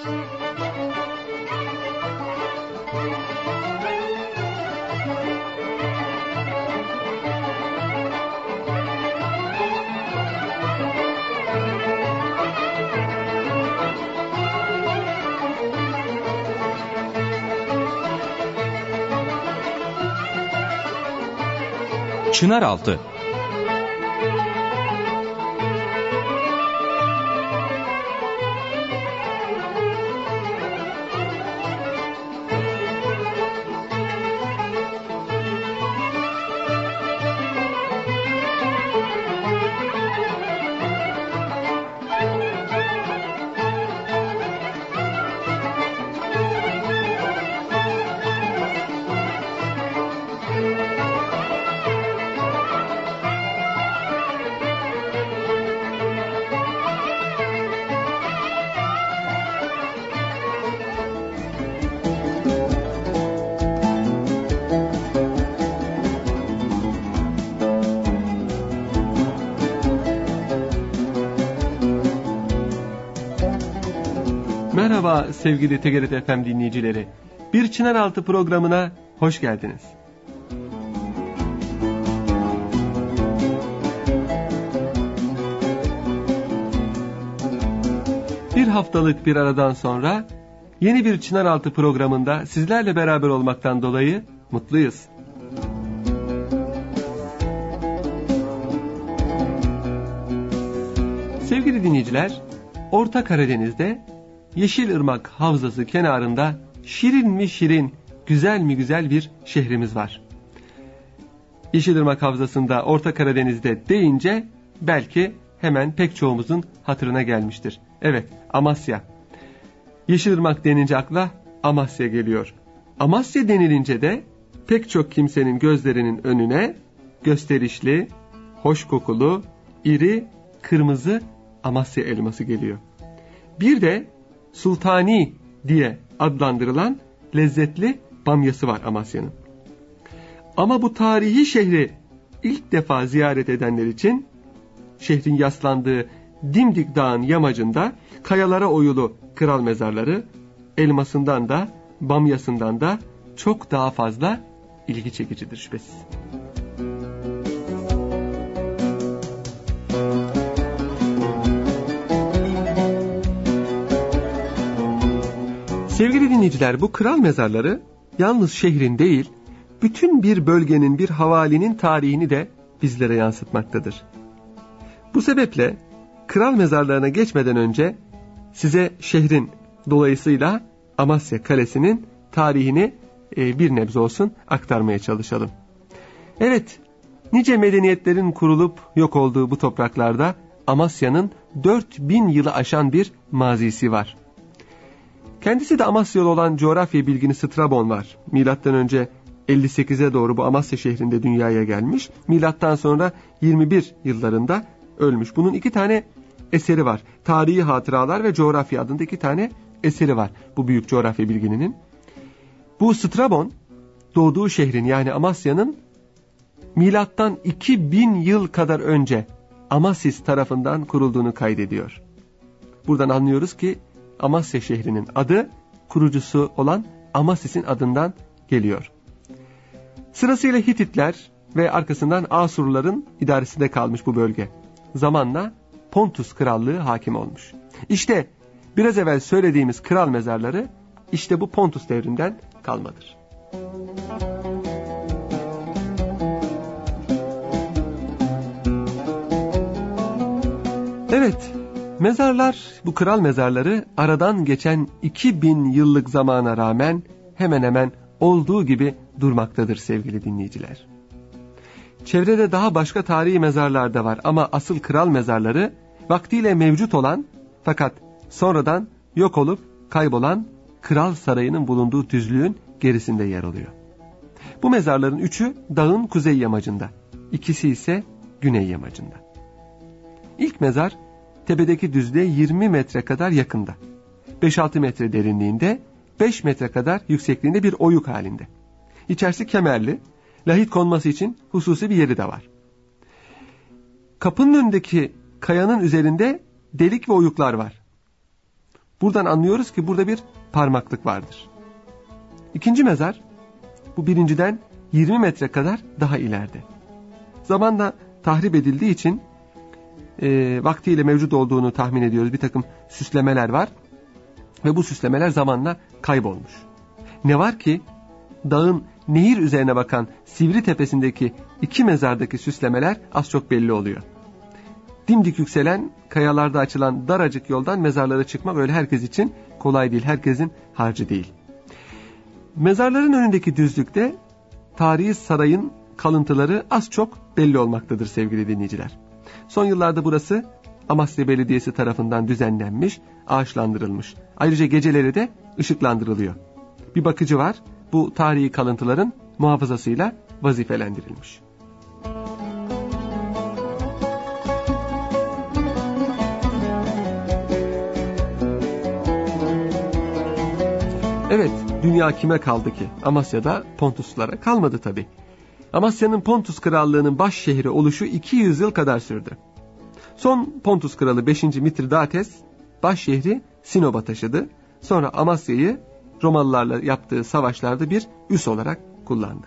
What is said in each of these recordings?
Çınaraltı. Merhaba sevgili TGRT FM dinleyicileri. Bir Çınaraltı programına hoş geldiniz. Bir haftalık bir aradan sonra yeni bir Çınaraltı programında sizlerle beraber olmaktan dolayı mutluyuz. Sevgili dinleyiciler, Orta Karadeniz'de Yeşilırmak Havzası kenarında şirin mi şirin, güzel mi güzel bir şehrimiz var. Yeşilırmak Havzası'nda Orta Karadeniz'de deyince belki hemen pek çoğumuzun hatırına gelmiştir. Evet, Amasya. Yeşilırmak denince akla Amasya geliyor. Amasya denilince de pek çok kimsenin gözlerinin önüne gösterişli, hoş kokulu, iri, kırmızı Amasya elması geliyor. Bir de Sultani diye adlandırılan lezzetli bamyası var Amasya'nın. Ama bu tarihi şehri ilk defa ziyaret edenler için şehrin yaslandığı dimdik dağın yamacında kayalara oyulu kral mezarları elmasından da bamyasından da çok daha fazla ilgi çekicidir şüphesiz. Sevgili dinleyiciler, bu kral mezarları yalnız şehrin değil, bütün bir bölgenin, bir havalinin tarihini de bizlere yansıtmaktadır. Bu sebeple kral mezarlarına geçmeden önce size şehrin, dolayısıyla Amasya Kalesi'nin tarihini bir nebze olsun aktarmaya çalışalım. Evet, nice medeniyetlerin kurulup yok olduğu bu topraklarda Amasya'nın 4000 yılı aşan bir mazisi var. Kendisi de Amasyalı olan coğrafya bilgini Strabon var. Milattan önce 58'e doğru bu Amasya şehrinde dünyaya gelmiş. Milattan sonra 21 yıllarında ölmüş. Bunun 2 tane eseri var. Tarihi Hatıralar ve Coğrafya adında 2 tane eseri var bu büyük coğrafya bilgininin. Bu Strabon doğduğu şehrin, yani Amasya'nın milattan 2000 yıl kadar önce Amasis tarafından kurulduğunu kaydediyor. Buradan anlıyoruz ki Amasya şehrinin adı kurucusu olan Amasis'in adından geliyor. Sırasıyla Hititler ve arkasından Asurluların idaresinde kalmış bu bölge. Zamanla Pontus Krallığı hakim olmuş. İşte biraz evvel söylediğimiz kral mezarları işte bu Pontus devrinden kalmadır. Evet, mezarlar, bu kral mezarları aradan geçen 2000 yıllık zamana rağmen hemen hemen olduğu gibi durmaktadır sevgili dinleyiciler. Çevrede daha başka tarihi mezarlar da var ama asıl kral mezarları vaktiyle mevcut olan fakat sonradan yok olup kaybolan Kral Sarayı'nın bulunduğu düzlüğün gerisinde yer alıyor. Bu mezarların 3'ü dağın kuzey yamacında, 2'si ise güney yamacında. İlk mezar tepedeki düzlüğe 20 metre kadar yakında, 5-6 metre derinliğinde, 5 metre kadar yüksekliğinde bir oyuk halinde. İçerisi kemerli, lahit konması için hususi bir yeri de var. Kapının önündeki kayanın üzerinde delik ve oyuklar var. Buradan anlıyoruz ki burada bir parmaklık vardır. İkinci mezar bu birinciden 20 metre kadar daha ileride. Zamanla tahrip edildiği için vaktiyle mevcut olduğunu tahmin ediyoruz. Bir takım süslemeler var ve bu süslemeler zamanla kaybolmuş. Ne var ki dağın nehir üzerine bakan sivri tepesindeki iki mezardaki süslemeler az çok belli oluyor. Dimdik yükselen kayalarda açılan daracık yoldan mezarlara çıkmak öyle herkes için kolay değil, herkesin harcı değil. Mezarların önündeki düzlükte tarihi sarayın kalıntıları az çok belli olmaktadır sevgili dinleyiciler. Son yıllarda burası Amasya Belediyesi tarafından düzenlenmiş, ağaçlandırılmış. Ayrıca geceleri de ışıklandırılıyor. Bir bakıcı var, bu tarihi kalıntıların muhafazasıyla vazifelendirilmiş. Evet, dünya kime kaldı ki? Amasya'da Pontuslulara kalmadı tabii. Amasya'nın Pontus Krallığı'nın baş şehri oluşu 200 yıl kadar sürdü. Son Pontus Kralı 5. Mitridates baş şehri Sinop'a taşıdı. Sonra Amasya'yı Romalılarla yaptığı savaşlarda bir üs olarak kullandı.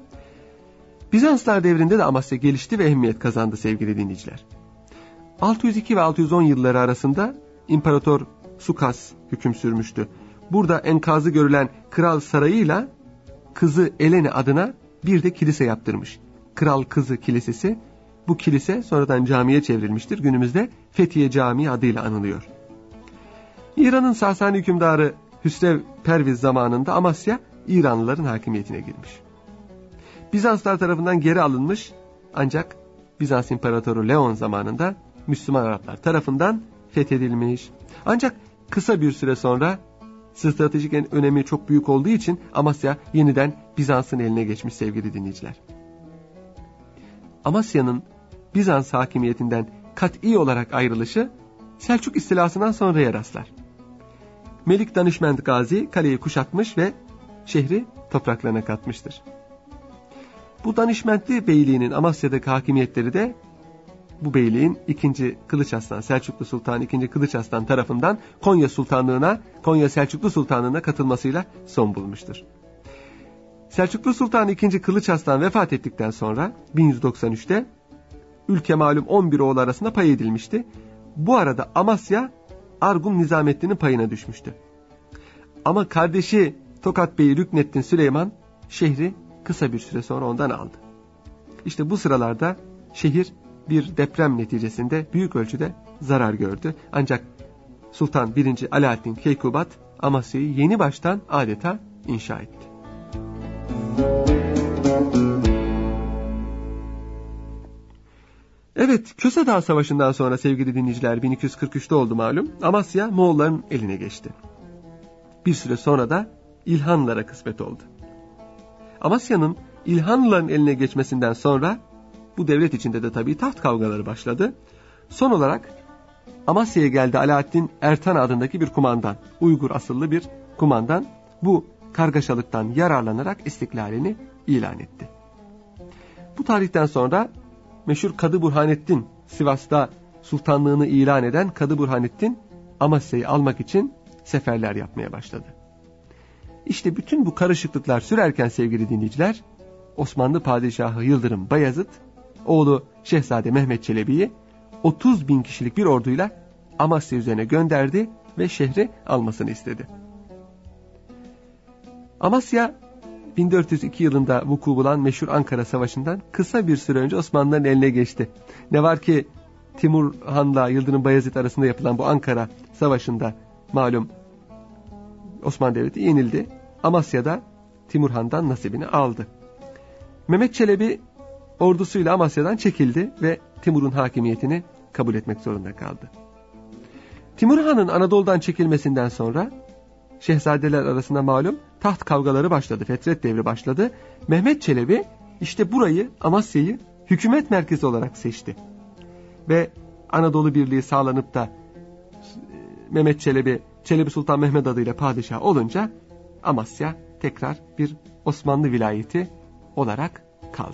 Bizanslar devrinde de Amasya gelişti ve ehemmiyet kazandı sevgili dinleyiciler. 602 ve 610 yılları arasında İmparator Sukas hüküm sürmüştü. Burada enkazı görülen kral sarayıyla kızı Eleni adına bir de kilise yaptırmış. Kral Kızı Kilisesi. Bu kilise sonradan camiye çevrilmiştir. Günümüzde Fethiye Camii adıyla anılıyor. İran'ın Sasani hükümdarı Hüsrev Perviz zamanında Amasya İranlıların hakimiyetine girmiş. Bizanslar tarafından geri alınmış ancak Bizans İmparatoru Leon zamanında Müslüman Araplar tarafından fethedilmiş. Ancak kısa bir süre sonra stratejik önemi çok büyük olduğu için Amasya yeniden Bizans'ın eline geçmiş sevgili dinleyiciler. Amasya'nın Bizans hakimiyetinden kat'i olarak ayrılışı Selçuk istilasından sonraya rastlar. Melik Danışment Gazi kaleyi kuşatmış ve şehri topraklarına katmıştır. Bu Danışmentli Beyliği'nin Amasya'daki hakimiyetleri de bu beyliğin 2. Kılıç Arslan, Selçuklu Sultan 2. Kılıç Arslan tarafından Konya Selçuklu Sultanlığı'na katılmasıyla son bulmuştur. Selçuklu Sultan 2. Kılıç Arslan vefat ettikten sonra 1193'te ülke malum 11 oğlu arasında pay edilmişti. Bu arada Amasya Argun Nizamettin'in payına düşmüştü. Ama kardeşi Tokat Bey Rükneddin Süleyman şehri kısa bir süre sonra ondan aldı. İşte bu sıralarda şehir bir deprem neticesinde büyük ölçüde zarar gördü. Ancak Sultan 1. Alaaddin Keykubat Amasya'yı yeni baştan adeta inşa etti. Evet, Köse Dağı Savaşı'ndan sonra sevgili dinleyiciler 1243'te oldu malum. Amasya Moğolların eline geçti. Bir süre sonra da İlhanlılara kısmet oldu. Amasya'nın İlhanlıların eline geçmesinden sonra bu devlet içinde de tabii taht kavgaları başladı. Son olarak Amasya'ya geldi Alaaddin Ertan adındaki bir kumandan. Uygur asıllı bir kumandan bu kargaşalıktan yararlanarak istiklalini ilan etti. Bu tarihten sonra meşhur Kadı Burhanettin, Sivas'ta sultanlığını ilan eden Kadı Burhanettin Amasya'yı almak için seferler yapmaya başladı. İşte bütün bu karışıklıklar sürerken sevgili dinleyiciler, Osmanlı Padişahı Yıldırım Bayezid, oğlu Şehzade Mehmet Çelebi'yi 30.000 kişilik bir orduyla Amasya üzerine gönderdi ve şehri almasını istedi. Amasya 1402 yılında vuku bulan meşhur Ankara Savaşı'ndan kısa bir süre önce Osmanlıların eline geçti. Ne var ki Timur Han'la Yıldırım Bayezid arasında yapılan bu Ankara Savaşı'nda malum Osmanlı Devleti yenildi. Amasya'da Timur Han'dan nasibini aldı. Mehmet Çelebi ordusuyla Amasya'dan çekildi ve Timur'un hakimiyetini kabul etmek zorunda kaldı. Timur Han'ın Anadolu'dan çekilmesinden sonra şehzadeler arasında malum taht kavgaları başladı, fetret devri başladı. Mehmet Çelebi işte burayı, Amasya'yı hükümet merkezi olarak seçti. Ve Anadolu Birliği sağlanıp da Mehmet Çelebi, Çelebi Sultan Mehmet adıyla padişah olunca Amasya tekrar bir Osmanlı vilayeti olarak kaldı.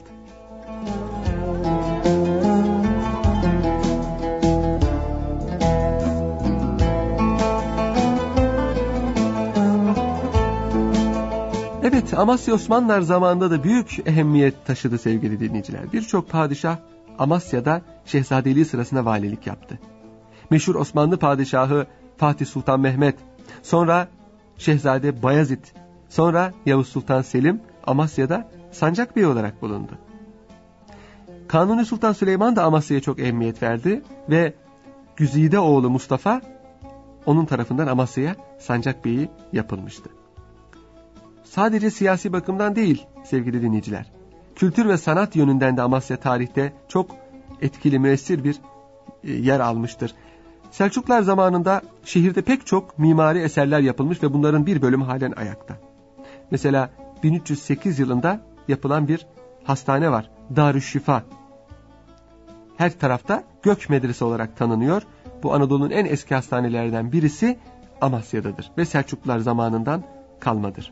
Evet, Amasya Osmanlılar zamanında da büyük ehemmiyet taşıdı sevgili dinleyiciler. Birçok padişah Amasya'da şehzadeliği sırasında valilik yaptı. Meşhur Osmanlı padişahı Fatih Sultan Mehmet, sonra Şehzade Bayezid, sonra Yavuz Sultan Selim Amasya'da sancak bey olarak bulundu. Kanuni Sultan Süleyman da Amasya'ya çok ehemmiyet verdi ve Güzide oğlu Mustafa onun tarafından Amasya'ya sancak beyi yapılmıştı. Sadece siyasi bakımdan değil sevgili dinleyiciler, kültür ve sanat yönünden de Amasya tarihte çok etkili, müessir bir yer almıştır. Selçuklular zamanında şehirde pek çok mimari eserler yapılmış ve bunların bir bölümü halen ayakta. Mesela 1308 yılında yapılan bir hastane var, Darüşşifa. Her tarafta Gök Medrese olarak tanınıyor. Bu Anadolu'nun en eski hastanelerden birisi Amasya'dadır ve Selçuklular zamanından kalmadır.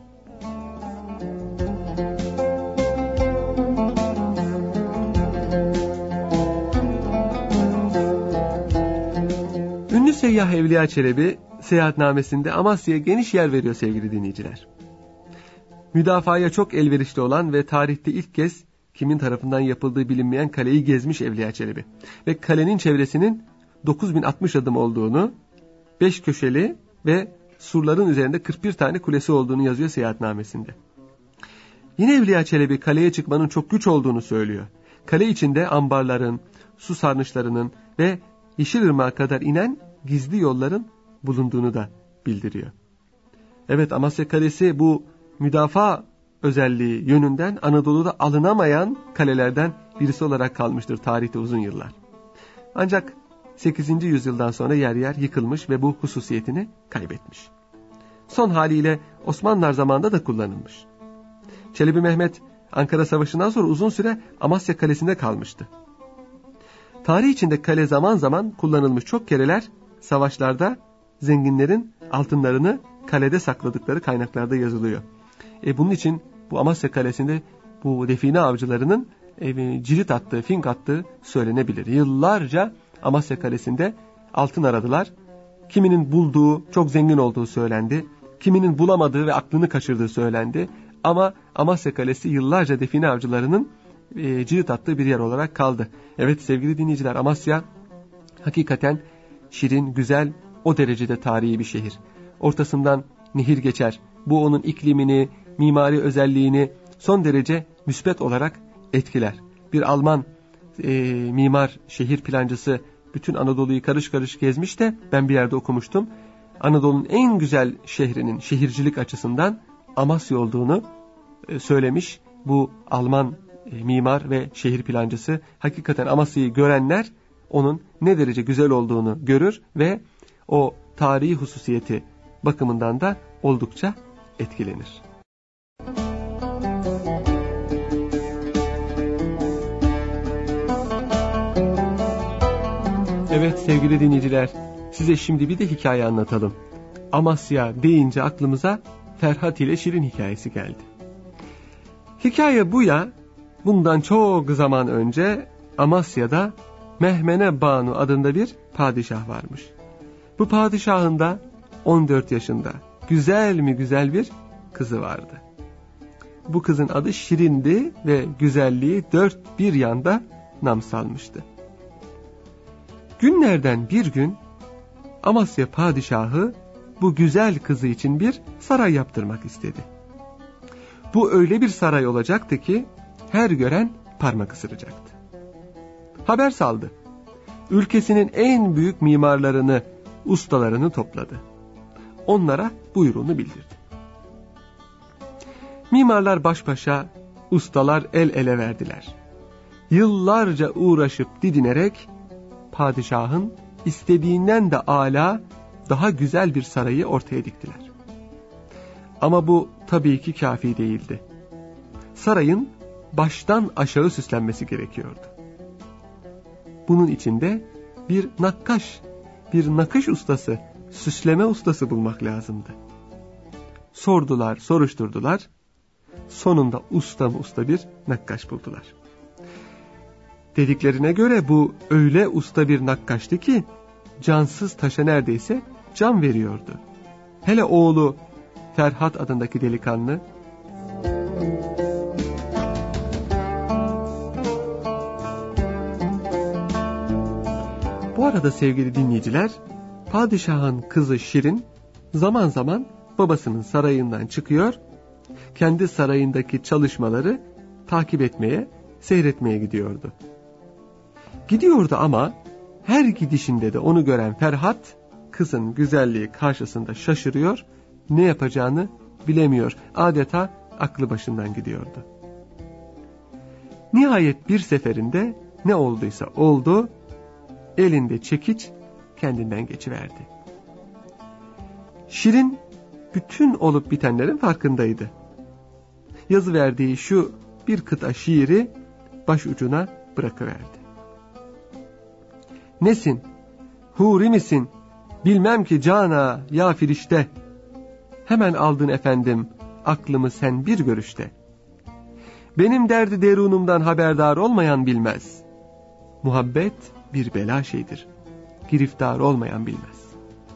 Ünlü seyyah Evliya Çelebi seyahatnamesinde Amasya'ya geniş yer veriyor sevgili dinleyiciler. Müdafaya çok elverişli olan ve tarihte ilk kez kimin tarafından yapıldığı bilinmeyen kaleyi gezmiş Evliya Çelebi. Ve kalenin çevresinin 9060 adım olduğunu, 5 köşeli ve surların üzerinde 41 tane kulesi olduğunu yazıyor seyahatnamesinde. Yine Evliya Çelebi kaleye çıkmanın çok güç olduğunu söylüyor. Kale içinde ambarların, su sarnıçlarının ve Yeşilırmak'a kadar inen gizli yolların bulunduğunu da bildiriyor. Evet, Amasya Kalesi bu müdafaa özelliği yönünden Anadolu'da alınamayan kalelerden birisi olarak kalmıştır tarihte uzun yıllar. Ancak 8. yüzyıldan sonra yer yer yıkılmış ve bu hususiyetini kaybetmiş. Son haliyle Osmanlılar zamanında da kullanılmış. Çelebi Mehmet Ankara Savaşı'ndan sonra uzun süre Amasya Kalesi'nde kalmıştı. Tarih içinde kale zaman zaman kullanılmış, çok kereler savaşlarda zenginlerin altınlarını kalede sakladıkları kaynaklarda yazılıyor. Bunun için bu Amasya Kalesi'nde bu define avcılarının cirit attığı, fink attığı söylenebilir. Yıllarca Amasya Kalesi'nde altın aradılar. Kiminin bulduğu, çok zengin olduğu söylendi. Kiminin bulamadığı ve aklını kaçırdığı söylendi. Ama Amasya Kalesi yıllarca define avcılarının cirit attığı bir yer olarak kaldı. Evet sevgili dinleyiciler, Amasya hakikaten şirin, güzel, o derecede tarihi bir şehir. Ortasından nehir geçer. Bu onun iklimini, mimari özelliğini son derece müsbet olarak etkiler. Bir Alman mimar, şehir plancısı bütün Anadolu'yu karış karış gezmiş de ben bir yerde okumuştum. Anadolu'nun en güzel şehrinin şehircilik açısından Amasya olduğunu söylemiş. Bu Alman mimar ve şehir plancısı. Hakikaten Amasya'yı görenler onun ne derece güzel olduğunu görür ve o tarihi hususiyeti bakımından da oldukça etkilenir. Evet sevgili dinleyiciler, size şimdi bir de hikaye anlatalım. Amasya deyince aklımıza Ferhat ile Şirin hikayesi geldi. Hikaye bu ya, bundan çok zaman önce Amasya'da Mehmene Banu adında bir padişah varmış. Bu padişahın da 14 yaşında güzel mi güzel bir kızı vardı. Bu kızın adı Şirin'di ve güzelliği dört bir yanda nam salmıştı. Günlerden bir gün Amasya padişahı bu güzel kızı için bir saray yaptırmak istedi. Bu öyle bir saray olacaktı ki her gören parmak ısıracaktı. Haber saldı. Ülkesinin en büyük mimarlarını, ustalarını topladı. Onlara buyruğunu bildirdi. Mimarlar baş başa, ustalar el ele verdiler. Yıllarca uğraşıp didinerek padişahın istediğinden de âlâ, daha güzel bir sarayı ortaya diktiler. Ama bu tabii ki kafi değildi. Sarayın baştan aşağı süslenmesi gerekiyordu. Bunun için de bir nakkaş, bir nakış ustası, süsleme ustası bulmak lazımdı. Sordular, soruşturdular. Sonunda usta bir nakkaş buldular. Dediklerine göre bu öyle usta bir nakkaştı ki cansız taşa neredeyse can veriyordu. Hele oğlu Ferhat adındaki delikanlı arada sevgili dinleyiciler, padişahın kızı Şirin zaman zaman babasının sarayından çıkıyor, kendi sarayındaki çalışmaları takip etmeye, seyretmeye gidiyordu. Gidiyordu ama her gidişinde de onu gören Ferhat, kızın güzelliği karşısında şaşırıyor, ne yapacağını bilemiyor. Adeta aklı başından gidiyordu. Nihayet bir seferinde ne olduysa oldu, elinde çekiç kendinden geçiverdi. Şirin bütün olup bitenlerin farkındaydı. Yazıverdiği şu bir kıta şiiri başucuna bırakıverdi. Nesin? Huri misin? Bilmem ki cana ya firişte. Hemen aldın efendim aklımı sen bir görüşte. Benim derdi derunumdan haberdar olmayan bilmez. Muhabbet bir bela şeydir. Giriftar olmayan bilmez.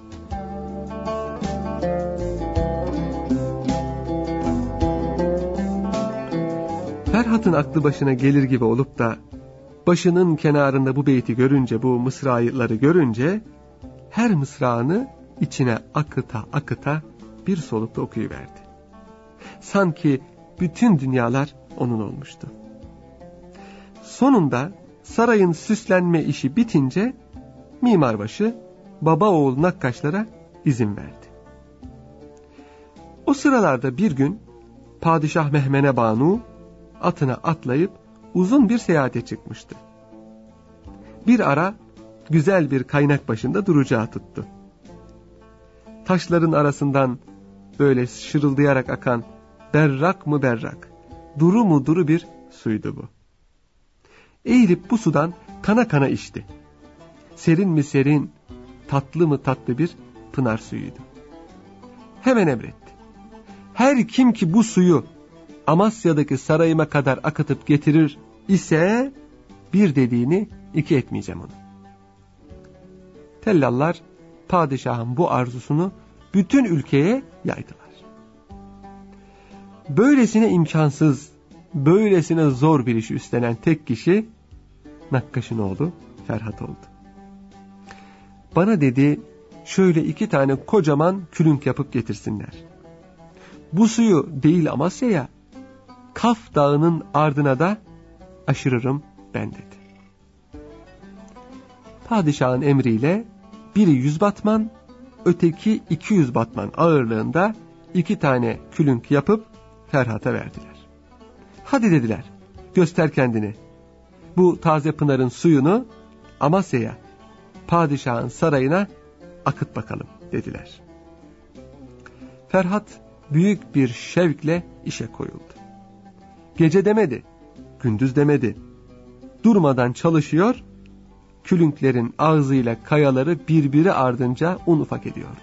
Ferhat'ın aklı başına gelir gibi olup da başının kenarında bu beyti görünce, bu mısraları görünce her mısrağını içine akıta akıta bir solukta okuyuverdi. Sanki bütün dünyalar onun olmuştu. Sonunda sarayın süslenme işi bitince mimarbaşı baba oğul nakkaşlara izin verdi. O sıralarda bir gün Padişah Mehmene Banu atına atlayıp uzun bir seyahate çıkmıştı. Bir ara güzel bir kaynak başında duracağı tuttu. Taşların arasından böyle şırıldayarak akan berrak mı berrak, duru mu duru bir suydu bu. Eğilip bu sudan kana kana içti. Serin mi serin, tatlı mı tatlı bir pınar suyuydu. Hemen emretti. Her kim ki bu suyu Amasya'daki sarayıma kadar akıtıp getirir ise bir dediğini iki etmeyeceğim onu. Tellallar padişahın bu arzusunu bütün ülkeye yaydılar. Böylesine imkansız, böylesine zor bir işi üstlenen tek kişi nakkaşın oğlu Ferhat oldu. Bana dedi, şöyle 2 tane kocaman külünk yapıp getirsinler. Bu suyu değil Amasya'ya, Kaf Dağı'nın ardına da aşırırım ben dedi. Padişahın emriyle biri 100 batman, öteki 200 batman ağırlığında 2 tane külünk yapıp Ferhat'a verdiler. Hadi dediler, göster kendini. Bu taze pınarın suyunu Amasya'ya, padişahın sarayına akıt bakalım dediler. Ferhat büyük bir şevkle işe koyuldu. Gece demedi, gündüz demedi. Durmadan çalışıyor, külünklerin ağzıyla kayaları birbiri ardınca un ufak ediyordu.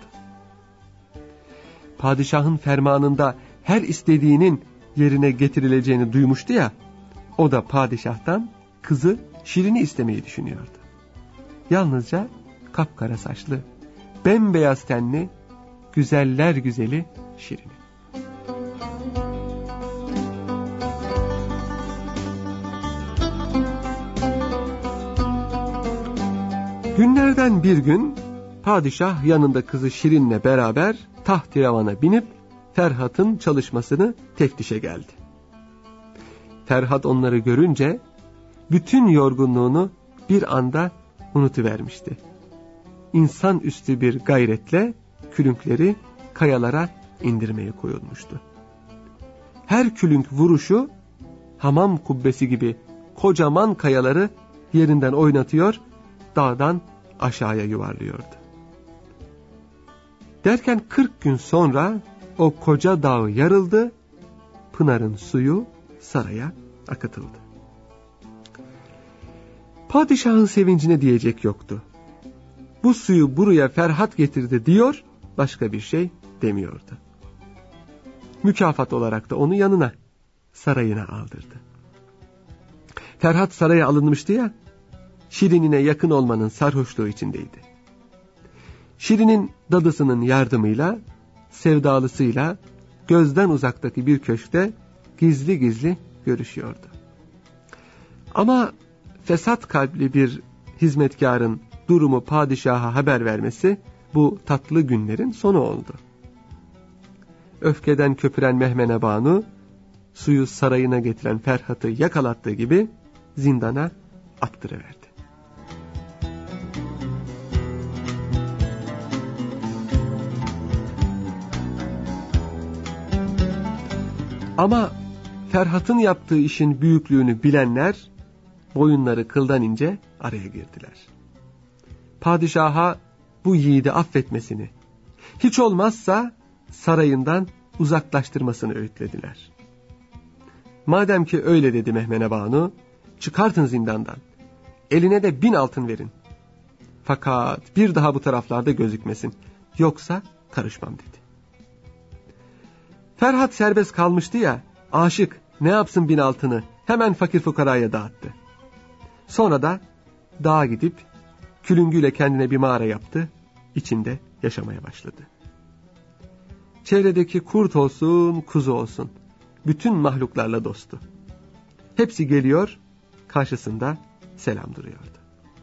Padişahın fermanında her istediğinin yerine getirileceğini duymuştu ya, o da padişahtan kızı Şirin'i istemeyi düşünüyordu. Yalnızca kapkara saçlı, bembeyaz tenli, güzeller güzeli Şirin'i. Günlerden bir gün padişah yanında kızı Şirin'le beraber taht-i-revana binip Ferhat'ın çalışmasını teftişe geldi. Ferhat onları görünce bütün yorgunluğunu bir anda unutuvermişti. İnsanüstü bir gayretle külünkleri kayalara indirmeye koyulmuştu. Her külünk vuruşu hamam kubbesi gibi kocaman kayaları yerinden oynatıyor, dağdan aşağıya yuvarlıyordu. Derken 40 gün sonra o koca dağ yarıldı, pınarın suyu saraya akıtıldı. Padişahın sevincine diyecek yoktu. Bu suyu buraya Ferhat getirdi diyor, başka bir şey demiyordu. Mükafat olarak da onu yanına, sarayına aldırdı. Ferhat saraya alınmıştı ya, Şirin'ine yakın olmanın sarhoşluğu içindeydi. Şirin'in dadısının yardımıyla, sevdalısıyla gözden uzaktaki bir köşkte gizli gizli görüşüyordu. Ama fesat kalpli bir hizmetkarın durumu padişaha haber vermesi bu tatlı günlerin sonu oldu. Öfkeden köpüren Mehmene Banu, suyu sarayına getiren Ferhat'ı yakalattığı gibi zindana attırıverdi. Ama Ferhat'ın yaptığı işin büyüklüğünü bilenler boyunları kıldan ince araya girdiler. Padişaha bu yiğidi affetmesini, hiç olmazsa sarayından uzaklaştırmasını öğütlediler. Madem ki öyle dedi Mehmene Banu, çıkartın zindandan, eline de 1000 altın verin. Fakat bir daha bu taraflarda gözükmesin, yoksa karışmam dedi. Ferhat serbest kalmıştı ya, aşık ne yapsın 1000 altını, hemen fakir fukaraya dağıttı. Sonra da dağa gidip külüngüyle kendine bir mağara yaptı, içinde yaşamaya başladı. Çevredeki kurt olsun, kuzu olsun, bütün mahluklarla dostu. Hepsi geliyor, karşısında selam duruyordu.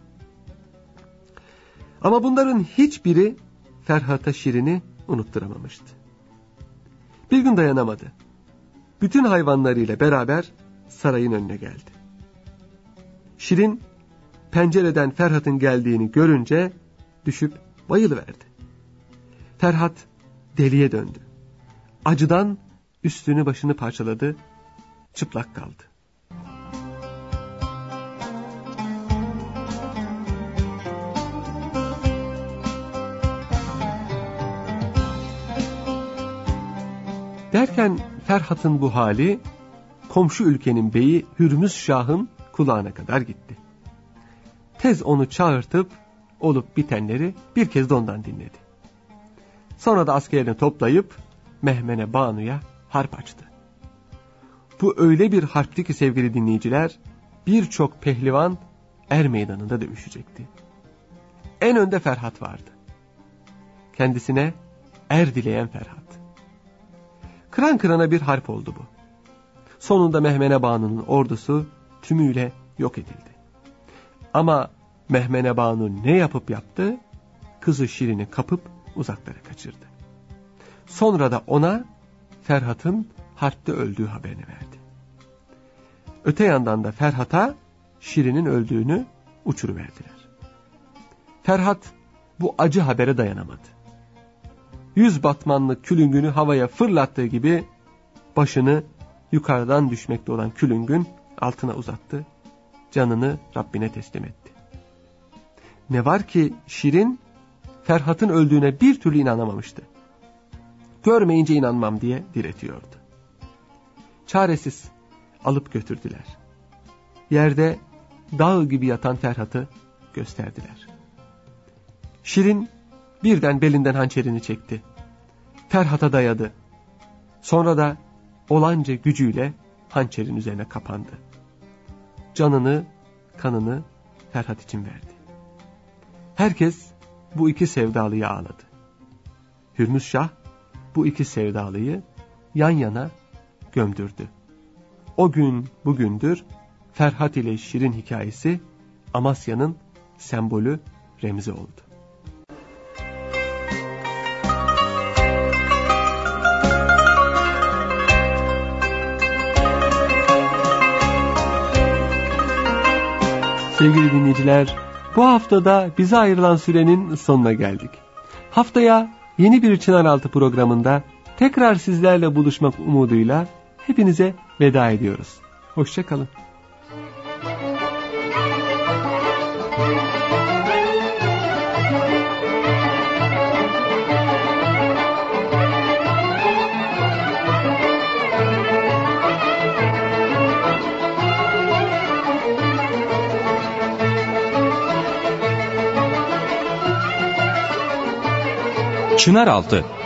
Ama bunların hiçbiri Ferhat'a Şirin'i unutturamamıştı. Bir gün dayanamadı. Bütün hayvanlarıyla beraber sarayın önüne geldi. Şirin pencereden Ferhat'ın geldiğini görünce düşüp bayılıverdi. Ferhat deliye döndü. Acıdan üstünü başını parçaladı, çıplak kaldı. Derken Ferhat'ın bu hali komşu ülkenin beyi Hürmüz Şah'ın kulağına kadar gitti. Tez onu çağırtıp olup bitenleri bir kez de ondan dinledi. Sonra da askerini toplayıp Mehmene Banu'ya harp açtı. Bu öyle bir harpti ki sevgili dinleyiciler, birçok pehlivan er meydanında dövüşecekti. En önde Ferhat vardı. Kendisine er dileyen Ferhat. Kıran kırana bir harp oldu bu. Sonunda Mehmene Banu'nun ordusu tümüyle yok edildi. Ama Mehmene Banu ne yapıp yaptı? Kızı Şirin'i kapıp uzaklara kaçırdı. Sonra da ona Ferhat'ın harpte öldüğü haberini verdi. Öte yandan da Ferhat'a Şirin'in öldüğünü uçuruverdiler. Ferhat bu acı habere dayanamadı. 100 batmanlık külüngünü havaya fırlattığı gibi başını yukarıdan düşmekte olan külüngün altına uzattı. Canını Rabbine teslim etti. Ne var ki Şirin Ferhat'ın öldüğüne bir türlü inanamamıştı. Görmeyince inanmam diye diretiyordu. Çaresiz alıp götürdüler. Yerde dağ gibi yatan Ferhat'ı gösterdiler. Şirin birden belinden hançerini çekti. Ferhat'a dayadı. Sonra da olanca gücüyle hançerin üzerine kapandı. Canını, kanını Ferhat için verdi. Herkes bu iki sevdalıyı ağladı. Hürmüz Şah bu iki sevdalıyı yan yana gömdürdü. O gün bugündür Ferhat ile Şirin hikayesi Amasya'nın sembolü, remzi oldu. Sevgili dinleyiciler, bu haftada bize ayrılan sürenin sonuna geldik. Haftaya yeni bir Çınaraltı programında tekrar sizlerle buluşmak umuduyla hepinize veda ediyoruz. Hoşça kalın. Çınaraltı